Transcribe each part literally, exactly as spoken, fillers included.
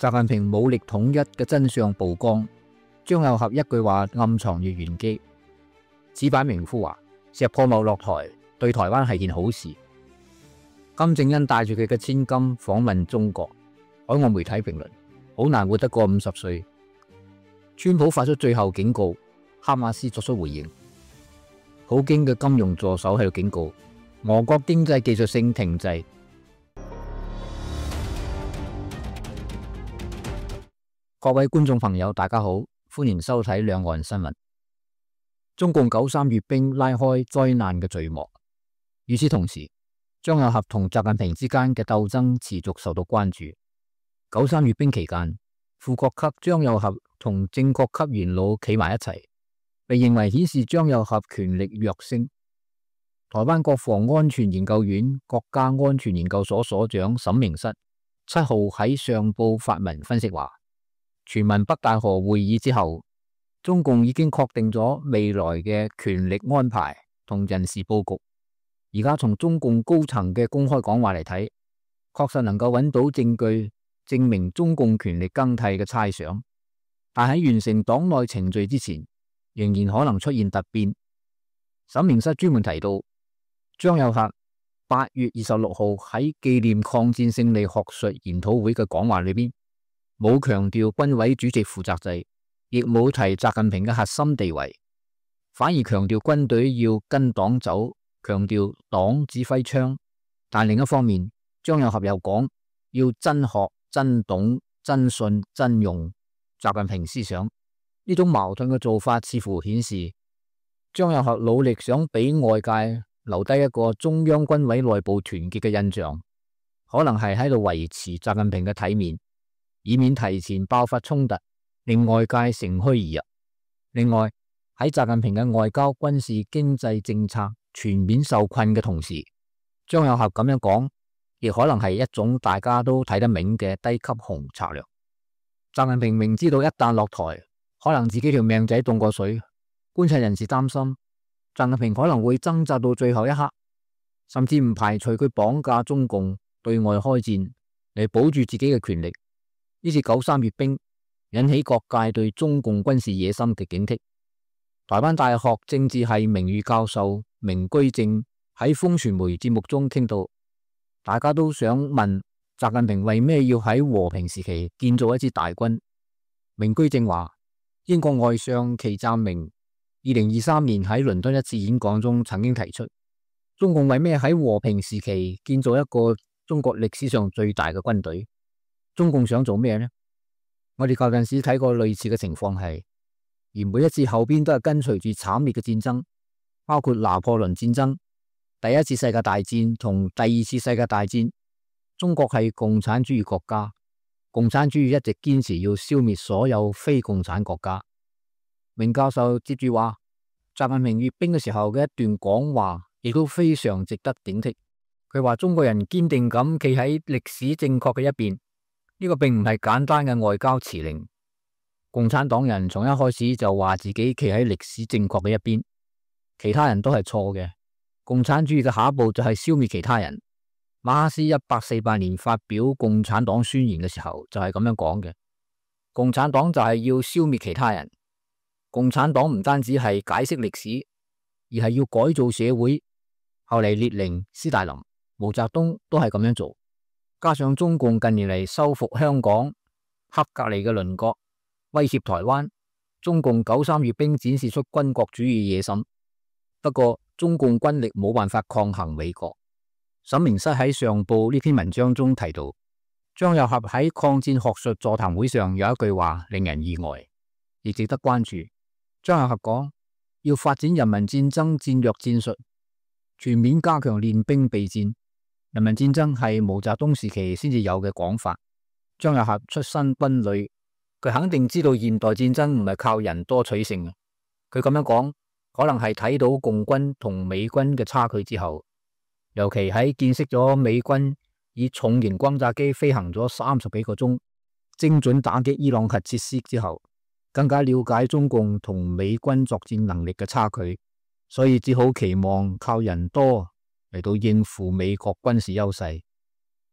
習近平武力統一嘅真相曝光，張又俠一句話暗藏住玄機。此擺明呼話，石破茂落台對台灣係件好事。金正恩帶住佢嘅千金訪問中國，海外媒體評論好難活得過五十歲。川普發出最後警告，哈馬斯作出回應。普京嘅金融助手喺度警告，俄國經濟技術性停滯。各位觀眾朋友，大家好，歡迎收睇兩岸新聞。中共九三閱兵拉開災難嘅序幕。與此同時，張又俠同習近平之間嘅鬥爭持續受到關注。九三閱兵期間，副國級張又俠同正國級元老企埋一齊，被認為顯示張又俠權力躍升。台灣國防安全研究院國家安全研究所所長沈明室七號喺上報發文分析話，全民北戴河會議之後，中共已經確定咗未來嘅權力安排同人事佈局。而家從中共高層嘅公開講話嚟睇，確實能夠揾到證據證明中共權力更替嘅猜想，但喺完成黨內程序之前，仍然可能出現突變。沈明室專門提到，張又俠八月二十六號喺紀念抗戰勝利學術研討會嘅講話裏邊，冇強調軍委主席負責制，亦冇提習近平嘅核心地位，反而強調軍隊要跟黨走，強調黨指揮槍。但另一方面，張又俠又講要真學、真懂、真信、真用習近平思想。呢種矛盾嘅做法似乎顯示張又俠努力想俾外界留低一個中央軍委內部團結嘅印象，可能係喺度維持習近平嘅體面，以免提前爆發衝突，令外界乘虛而入。另外，喺習近平嘅外交、軍事、經濟政策全面受困嘅同時，張又俠咁樣講，亦可能係一種大家都睇得明嘅低級紅策略。習近平明知道一旦落台，可能自己條命仔凍過水。觀察人士擔心，習近平可能會掙扎到最後一刻，甚至唔排除佢綁架中共對外開戰嚟保住自己嘅權力。呢次九三閱兵引起各界對中共軍事野心嘅警惕。台灣大學政治系名譽教授明居正喺風傳媒節目中傾到，大家都想問習近平為咩要喺和平時期建造一支大軍。明居正話，英國外相祁湛明二零二三年喺倫敦一次演講中曾經提出，中共為咩喺和平時期建造一個中國歷史上最大嘅軍隊？中共想做咩呢？我哋舊陣時睇過類似嘅情況係，而每一次後邊都係跟隨住慘烈嘅戰爭，包括拿破崙戰爭、第一次世界大戰同第二次世界大戰。中國係共產主義國家，共產主義一直堅持要消滅所有非共產國家。明教授接住話，習近平閱兵嘅時候嘅一段講話，亦都非常值得警惕。佢話中國人堅定咁企喺歷史正確嘅一邊。呢個並唔係簡單嘅外交辭令。共產黨人從一開始就話自己企喺歷史正確嘅一邊，其他人都係錯嘅。共產主義嘅下一步就係消滅其他人。馬克思一八四八年發表共產黨宣言嘅時候就係咁樣講嘅。共產黨就係要消滅其他人。共產黨唔單止係解釋歷史，而係要改造社會。後嚟列寧、斯大林、毛澤東都係咁樣做。加上中共近年嚟收復香港、黑隔離嘅鄰國，威脅台灣，中共九三閱兵展示出軍國主義野心。不過中共軍力冇辦法抗衡美國。沈明室喺上報呢篇文章中提到，張又俠喺抗戰學術座談會上有一句話令人意外，亦值得關注。張又俠講，要發展人民戰爭戰略戰術，全面加強練兵備戰。人民戰爭係毛澤東時期先至有嘅講法。張又俠出身軍旅，佢肯定知道現代戰爭唔係靠人多取勝嘅。佢咁樣講，可能係睇到共軍同美軍嘅差距之後，尤其喺見識咗美軍以重型轟炸機飛行咗三十幾個鐘，精準打擊伊朗核設施之後，更加了解中共同美軍作戰能力嘅差距，所以只好期望靠人多嚟到應付美國軍事優勢。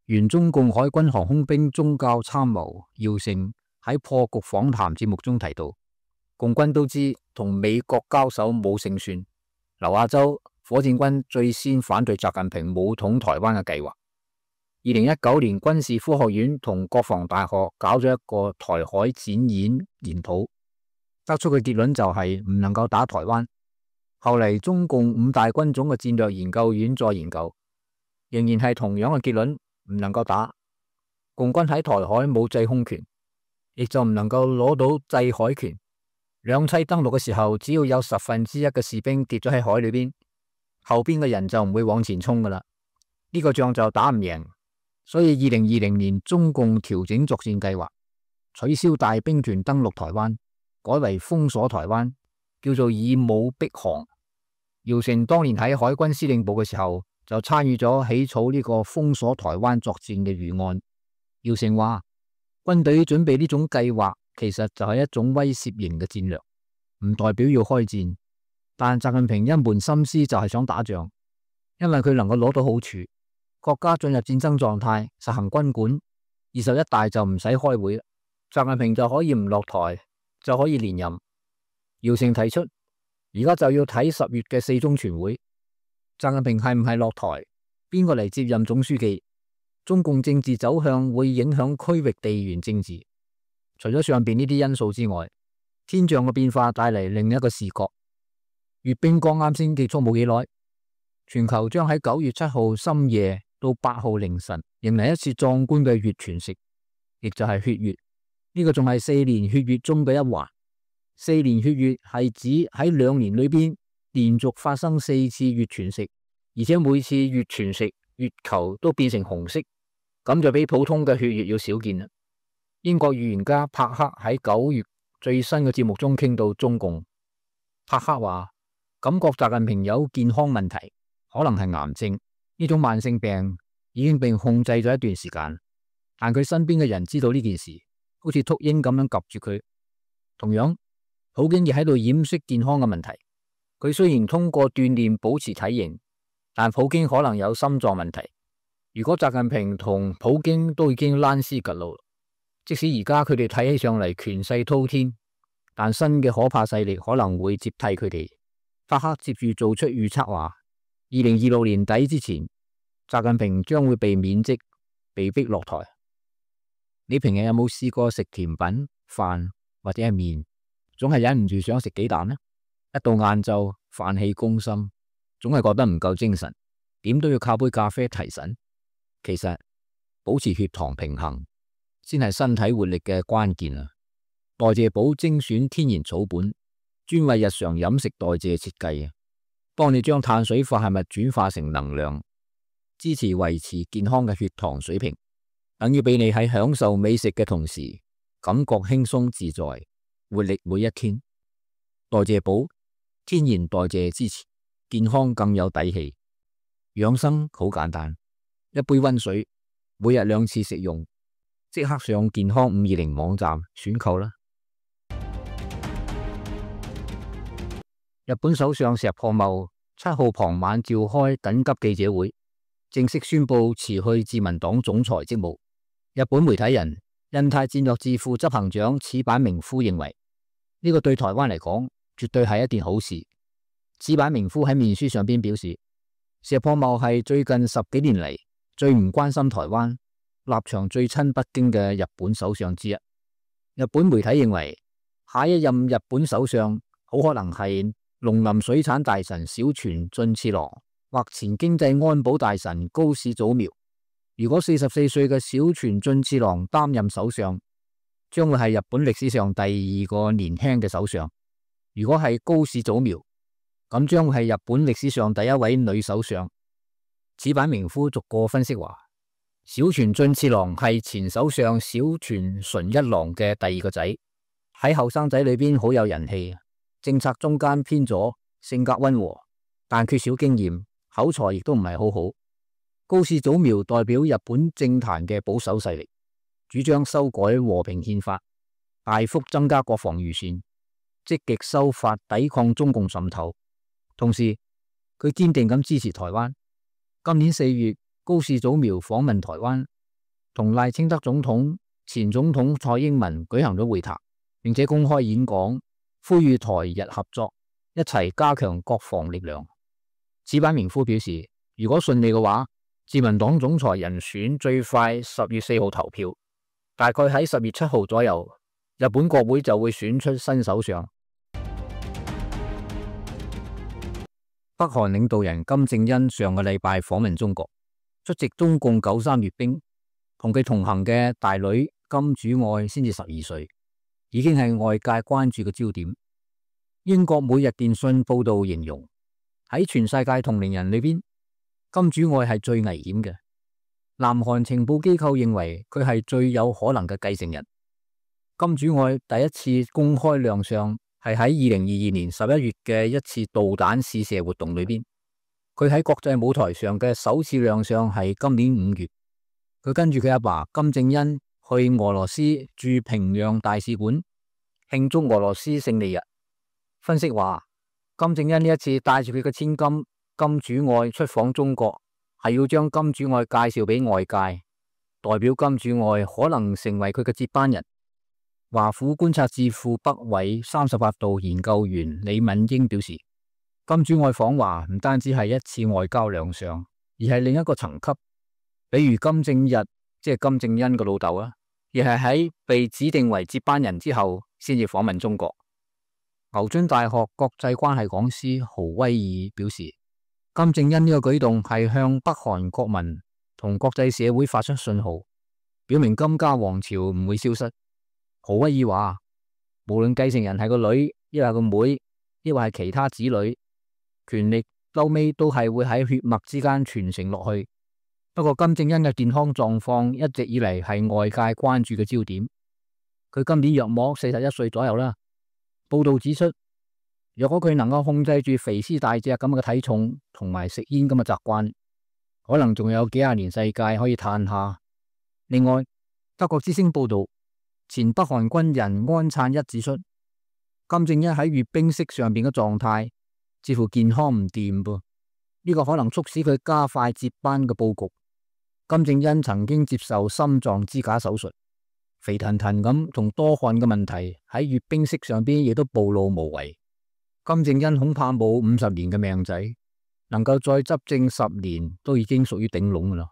原中共海軍航空兵宗教參謀姚成喺破局訪談節目中提到，共軍都知同美國交手冇勝算，劉亞洲火箭軍最先反對習近平武統台灣嘅計劃。二零一九年軍事科學院同國防大學搞咗一個台海展演研討，得出嘅結論就係唔能夠打台灣。後嚟中共五大軍種嘅戰略研究院再研究，仍然係同樣嘅結論，唔能夠打。共軍喺台海冇制空權，亦就唔能夠攞到制海權。兩棲登陸嘅時候，只要有十分之一嘅士兵跌咗喺海裏邊，後邊嘅人就唔會往前衝噶啦，呢個仗就打唔贏。所以二零二零年中共調整作戰計劃，取消大兵團登陸台灣，改為封鎖台灣，叫做以武逼降。姚成當年喺海軍司令部嘅時候，就參與咗起草呢個封鎖台灣作戰嘅預案。姚成話，軍隊準備呢種計劃，其實就係一種威懾型嘅戰略，唔代表要開戰。但習近平一門心思就係想打仗，因為佢能夠攞到好處。國家進入戰爭狀態，實行軍管，二十一大就唔使開會，習近平就可以唔落台，就可以連任。姚成提出，而家就要睇十月嘅四中全會，習近平係唔係落台，邊個嚟接任總書記，中共政治走向會影響區域地緣政治。除咗上邊呢啲因素之外，天象嘅變化帶嚟另一個視覺。閱兵剛啱先結束冇幾耐，全球將喺九月七號深夜到八號凌晨迎嚟一次壯觀嘅月全食，亦就係血月。呢、這個仲係四年血月中嘅一環。四年血月係指喺兩年裏邊連續發生四次月全食，而且每次月全食月球都變成紅色，咁就比普通嘅血月要少見啦。英國預言家柏克喺九月最新嘅節目中傾到中共，柏克話感覺習近平有健康問題，可能係癌症。呢種慢性病已經被控制咗一段時間，但佢身邊嘅人知道呢件事，好似禿鷹咁樣夾住佢。同樣，普京亦喺度掩飾健康嘅問題。佢雖然通過鍛煉保持體型，但普京可能有心臟問題。如果習近平同普京都已經躝屍趌路，即使而家佢哋睇起上嚟權勢滔天，但新嘅可怕勢力可能會接替佢哋。柏克接住做出預測話，二零二六年底之前，習近平將會被免職，被逼落台。你平日有冇試過食甜品、飯或者係麵，總係忍唔住想食幾啖呢？一到晏晝，飯氣攻心，總係覺得唔夠精神，點都要靠杯咖啡提神。其實保持血糖平衡先係身體活力嘅關鍵啊！代謝寶精選天然草本，專為日常飲食代謝設計啊！幫你將碳水化合物轉化成能量，支持維持健康嘅血糖水平，等於俾你喺享受美食嘅同時，感覺輕鬆自在，活力每一天。代謝寶天然代謝支持，健康更有底氣。養生好簡單，一杯溫水，每日兩次食用，即刻上健康五二零網站選購啦！日本首相石破茂七號傍晚召開緊急記者會，正式宣布辭去自民黨總裁職務。日本媒體人印太戰略智庫執行長矢板明夫認為，呢個對台灣嚟講絕對係一件好事。矢板明夫喺面書上邊表示，石破茂係最近十幾年嚟最唔關心台灣、立場最親北京嘅日本首相之一。日本媒體認為，下一任日本首相好可能係農林水產大臣小泉進次郎或前經濟安保大臣高市早苗。如果四十四歲嘅小泉進次郎擔任首相，將會係日本歷史上第二個年輕嘅首相。如果係高市早苗，咁將會係日本歷史上第一位女首相。矢板明夫逐個分析話，小泉進次郎係前首相小泉純一郎嘅第二個仔，喺後生仔裏邊好有人氣。政策中間偏左，性格溫和，但缺少經驗，口才亦都唔係好好。高市早苗代表日本政壇嘅保守勢力，主張修改和平憲法，大幅增加國防預算，積極修法抵抗中共滲透。同時，佢堅定咁支持台灣。今年四月，高市早苗訪問台灣， 同賴清德總統、前總統蔡英文舉行咗會談，並且公開演講，呼籲台日合作，一齊加強國防力量。矢板明夫表示，如果順利嘅話，自民黨總裁人選最快十月四號投票，大概喺十月七號左右，日本國會就會選出新首相。北韓領導人金正恩上個禮拜訪問中國，出席中共九三閱兵，同佢同行嘅大女金主愛先至十二歲，已經係外界關注嘅焦點。英國每日電訊報道形容，喺全世界同齡人裏邊，金主愛係最危險嘅。南韓情報機構認為佢係最有可能嘅繼承人。金主愛第一次公開亮相係喺二零二二年十一月嘅一次導彈試射活動裏邊，佢喺國際舞台上嘅首次亮相係今年五月，佢跟住佢阿爸金正恩去俄羅斯駐平壤大使館慶祝俄羅斯勝利日。分析話，金正恩呢一次帶住佢嘅千金金主愛出訪中國，係要將金主愛介紹俾外界，代表金主愛可能成為佢嘅接班人。華府觀察智庫北緯三十八度研究員李敏英表示，金主愛訪華唔單止係一次外交亮相，而係另一個層級。比如金正日，即係金正恩嘅老豆啊，亦係喺被指定為接班人之後，先至訪問中國。牛津大學國際關係講師豪威爾表示，金正恩呢個舉動係向北韓國民同國際社會發出信號，表明金家王朝唔會消失。豪威爾話，無論繼承人係個女，亦係個妹，亦或係其他子女，權力後尾都係會喺血脈之間傳承落去。不過金正恩嘅健康狀況一直以嚟係外界關注嘅焦點。佢今年約莫四十一歲左右啦。報道指出，若果佢能夠控制住肥屍大隻咁嘅體重同埋食煙咁嘅習慣，可能仲有幾廿年世界可以嘆下。另外，德國之聲報道，前北韓軍人安燦一指出，金正恩喺閱兵式上邊嘅狀態似乎健康唔掂噃，呢個可能促使佢加快接班嘅佈局。金正恩曾經接受心臟支架手術，肥騰騰咁同多汗嘅問題喺閱兵式上邊亦都暴露無遺。金正恩恐怕冇五十年嘅命仔，能夠再執政十年都已經屬於頂籠噶啦。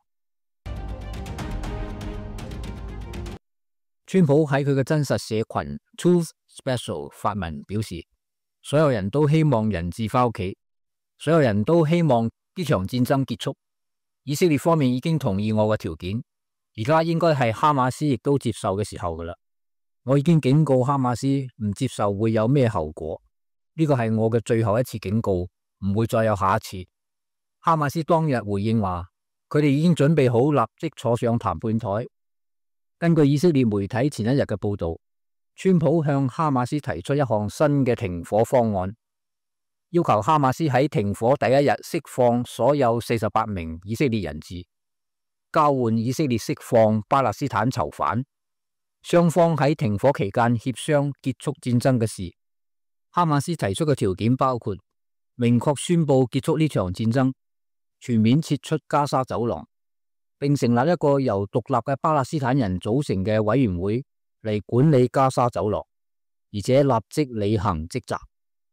川普喺佢嘅真實社群 Truth Special 發文表示，所有人都希望人質翻屋企，所有人都希望呢場戰爭結束。以色列方面已經同意我嘅條件，而家應該係哈馬斯亦都接受嘅時候噶啦。我已經警告哈馬斯唔接受會有咩後果，呢個係我嘅最後一次警告，唔會再有下一次。哈馬斯當日回應話，佢哋已經準備好立即坐上談判台。根據以色列媒體前一日嘅報道，川普向哈馬斯提出一項新嘅停火方案，要求哈馬斯喺停火第一日釋放所有四十八名以色列人質，交換以色列釋放巴勒斯坦囚犯，雙方喺停火期間協商結束戰爭嘅事。哈馬斯提出嘅條件包括明確宣布結束呢場戰爭，全面撤出加沙走廊，並成立一個由獨立嘅巴勒斯坦人組成嘅委員會嚟管理加沙走廊，而且立即履行職責。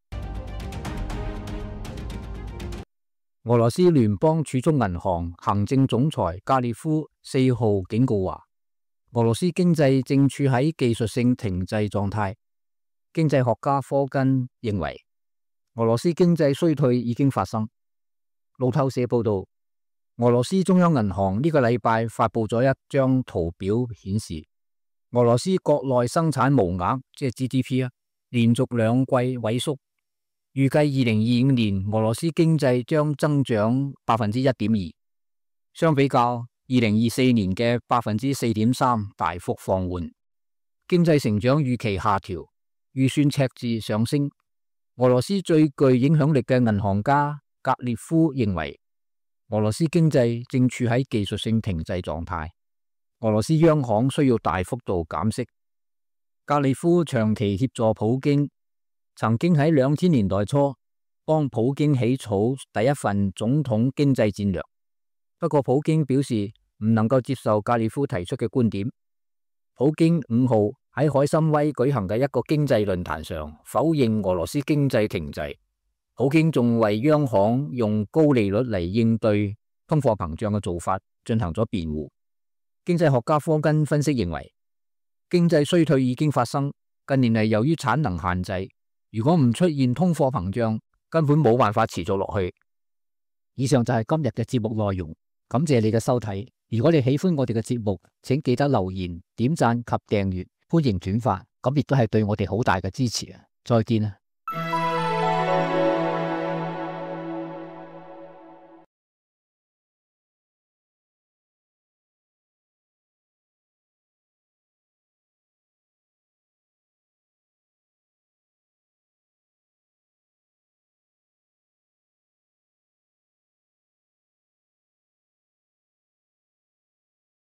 俄羅斯聯邦儲蓄銀行行政總裁加列夫四號警告話，俄羅斯經濟正處喺技術性停滯狀態。經濟學家科根認為，俄羅斯經濟衰退已經發生。路透社報道，俄羅斯中央銀行呢個禮拜發佈咗一張圖表，顯示俄羅斯國內生產毛額即係 G D P 啊，連續兩季萎縮。預計二零二五年俄羅斯經濟將增長百分之一點二，相比較二零二四年嘅百分之四點三大幅放緩。經濟成長預期下調，預算赤字上升。俄羅斯最具影響力嘅銀行家格列夫認為，俄羅斯經濟正處喺技術性停滯狀態，俄羅斯央行需要大幅度減息。格列夫長期協助普京，曾經喺兩千年代初幫普京起草第一份總統經濟戰略。不過普京表示唔能夠接受格列夫提出嘅觀點。普京五號喺海參崴舉行嘅一個經濟論壇上否認俄羅斯經濟停滯。普京仲為央行用高利率嚟應對通貨膨脹嘅做法進行咗辯護。經濟學家科根分析認為，經濟衰退已經發生，近年嚟由於產能限制，如果唔出現通貨膨脹，根本冇辦法持續落去。以上就係今日嘅節目內容，感謝你嘅收睇。如果你喜歡我哋嘅節目，請記得留言、點讚及訂閱，歡迎轉發，咁亦都係對我哋好大嘅支持啊！再見啊！